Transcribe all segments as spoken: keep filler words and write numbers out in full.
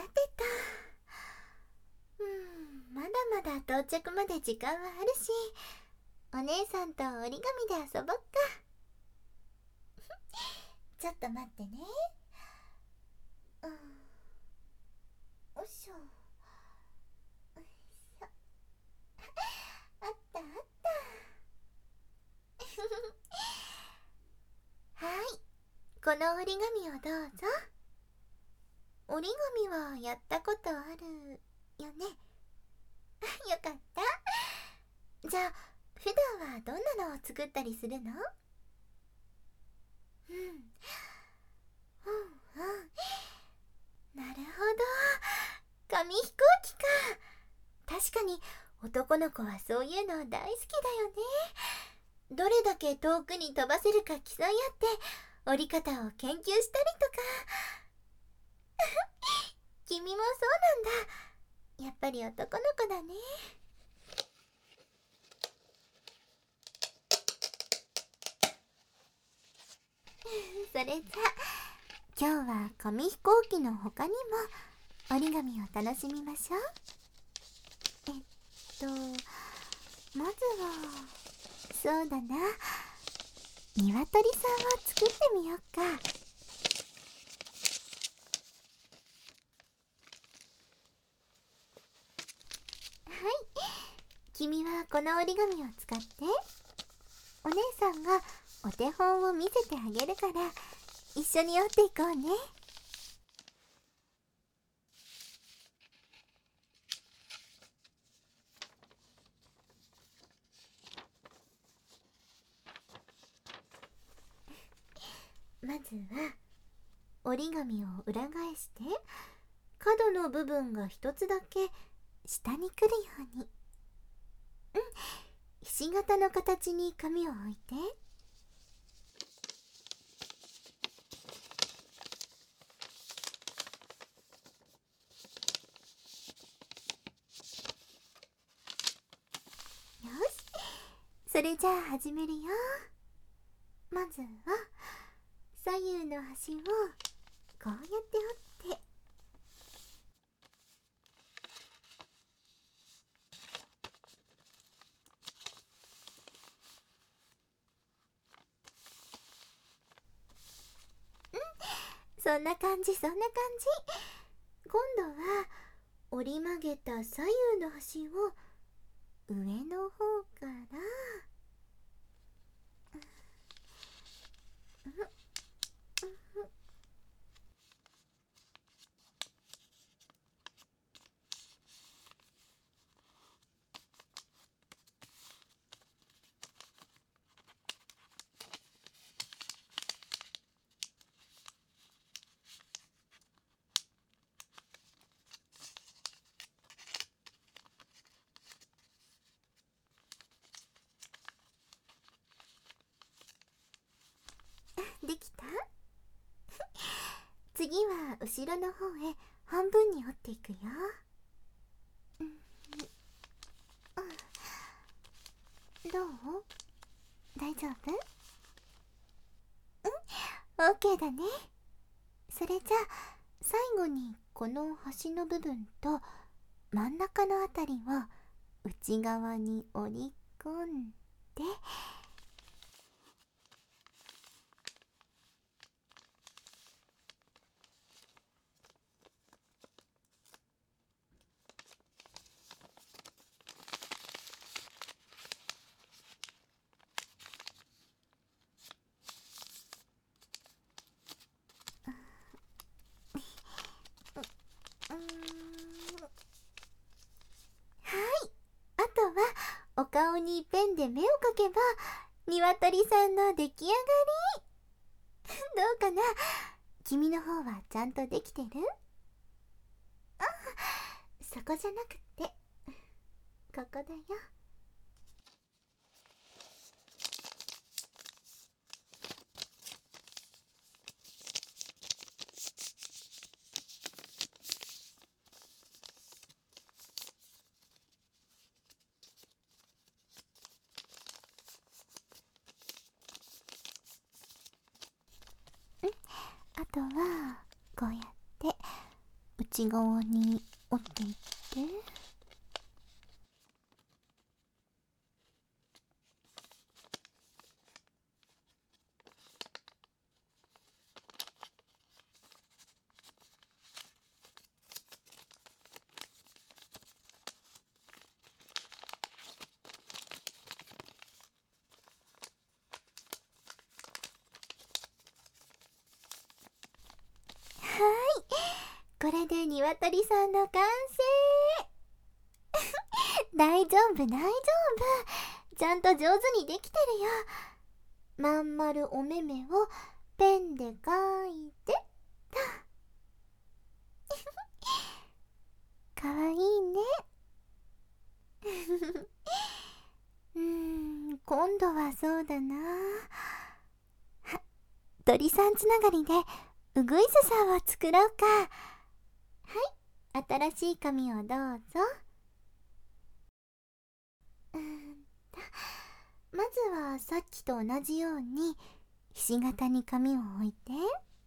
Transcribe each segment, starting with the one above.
さてと、うーん、まだまだ到着まで時間はあるし、お姉さんと折り紙で遊ぼっか。ちょっと待ってね。うん、よいしょ。よいしょ。あったあった。はい、この折り紙をどうぞ。折り紙はやったことあるよね。よかった。じゃあ普段はどんなのを作ったりするの？うん、うん、うん。なるほど、紙飛行機か。確かに男の子はそういうの大好きだよね。どれだけ遠くに飛ばせるか競い合って折り方を研究したりとか。君もそうなんだ。やっぱり男の子だね。それじゃ今日は紙飛行機の他にも折り紙を楽しみましょう。えっとまずはそうだな、ニワトリさんを作ってみようか。はい、君はこの折り紙を使って、お姉さんがお手本を見せてあげるから一緒に折っていこうね。まずは折り紙を裏返して角の部分が一つだけ下に来るように。うん、ひし形の形に紙を置いて。よし、それじゃあ始めるよ。まずは左右の端をこうやって折って、そんな感じそんな感じ。今度は折り曲げた左右の端を上の方から、うんうん、できた？次は後ろの方へ半分に折っていくよ。うん、うん、どう？大丈夫？うん、オーケーだね。それじゃあ最後にこの端の部分と真ん中のあたりを内側に折り込んで、うーん、はい、あとはお顔にペンで目をかけばニワトリさんの出来上がり。どうかな？君の方はちゃんとできてる？あ、そこじゃなくてここだよ。あとはこうやって内側に折っていって。これでニワトリさんの完成大丈夫大丈夫、ちゃんと上手にできてるよ。まん丸お目目をペンで描いてかわいいねうーん、今度はそうだな。鳥さんつながりでウグイスさんを作ろうか。はい、新しい紙をどうぞ。うーんと、まずはさっきと同じようにひし形に紙を置いて、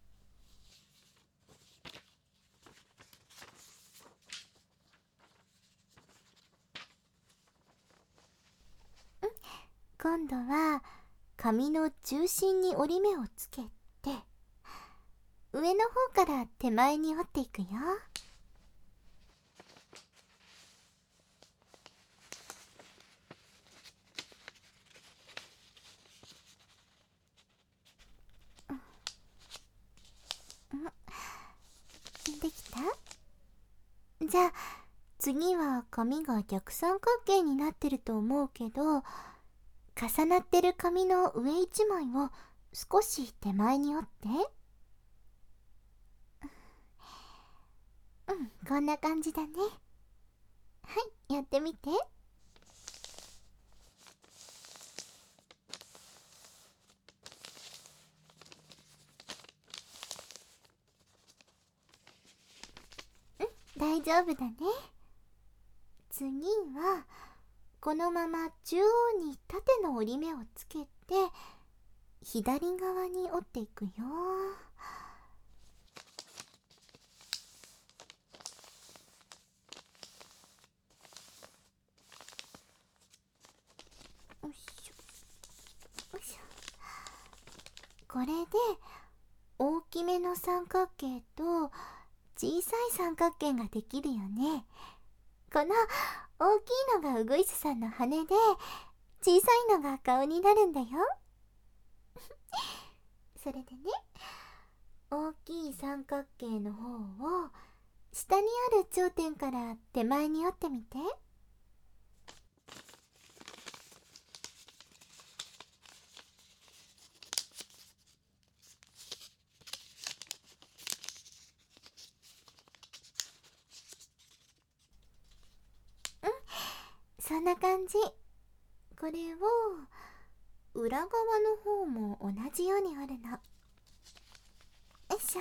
今度は紙の中心に折り目をつけて、上の方から手前に折っていくよ。できた？じゃあ次は紙が逆三角形になってると思うけど、重なってる紙の上一枚を少し手前に折って。うん、こんな感じだね。はい、やってみて。うん、大丈夫だね。次はこのまま中央に縦の折り目をつけて左側に折っていくよ。よいしょよいしょ。これで大きめの三角形と小さい三角形ができるよね。この大きいのがウグイスさんの羽で、小さいのが顔になるんだよそれでね、大きい三角形の方を下にある頂点から手前に折ってみて。うん、そんな感じ。これを裏側の方も同じように折るの。よいしょ。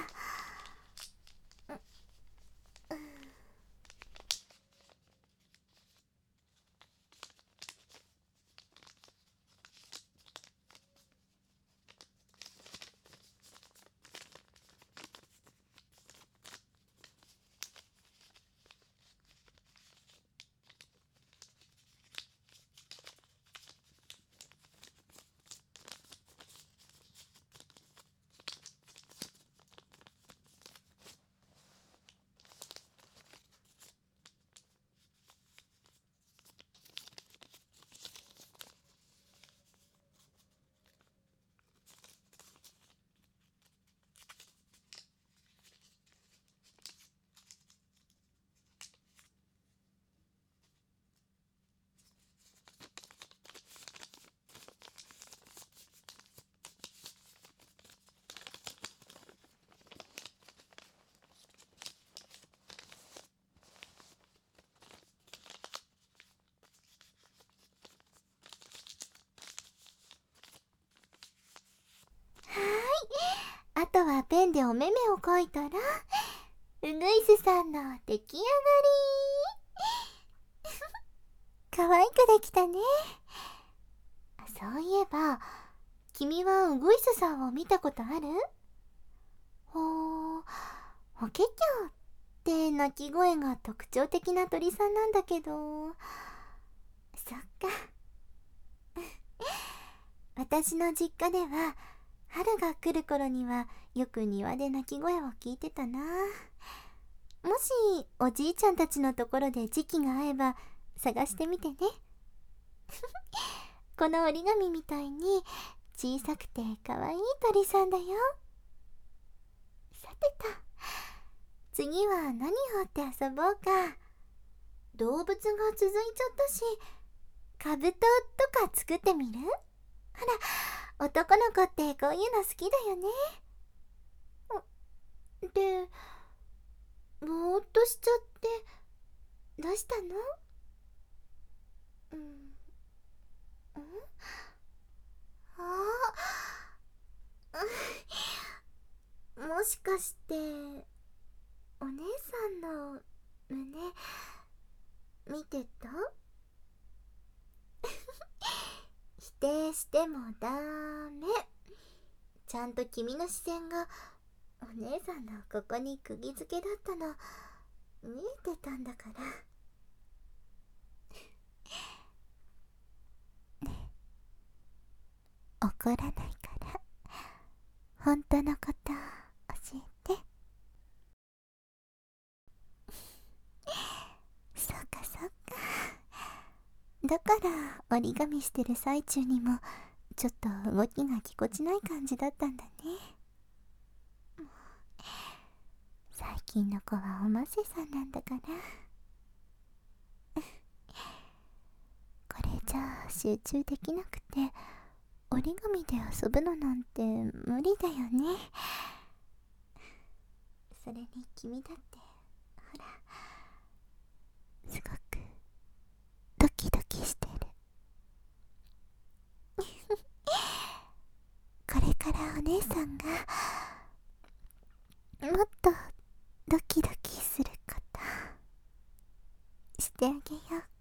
あとはペンでお目目を描いたらウグイスさんの出来上がり可愛くできたね。そういえば君はウグイスさんを見たことある？ほー、法華経っって鳴き声が特徴的な鳥さんなんだけど。そっか。私の実家では春が来る頃にはよく庭で鳴き声を聞いてたな。もしおじいちゃんたちのところで時期が合えば探してみてね。この折り紙みたいに小さくてかわいい鳥さんだよ。さてと、次は何を折って遊ぼうか。動物が続いちゃったし、カブトとか作ってみる？ほら、男の子ってこういうの好きだよね。で、ぼーっとしちゃってどうしたの？うん、うん、ああ、もしかしてお姉さんの胸見てた？否定してもダメ。ちゃんと君の視線がお姉さんのここに釘付けだったの見えてたんだから。ねえ、怒らないから本当のこと教えて。そっかそっか。だから折り紙してる最中にもちょっと動きがぎこちない感じだったんだね。最近の子はおませさんなんだから。これじゃあ集中できなくて折り紙で遊ぶのなんて無理だよね。それに君だってほらすごくドキドキしてる。これからお姉さんがもっとドキドキすることしてあげよう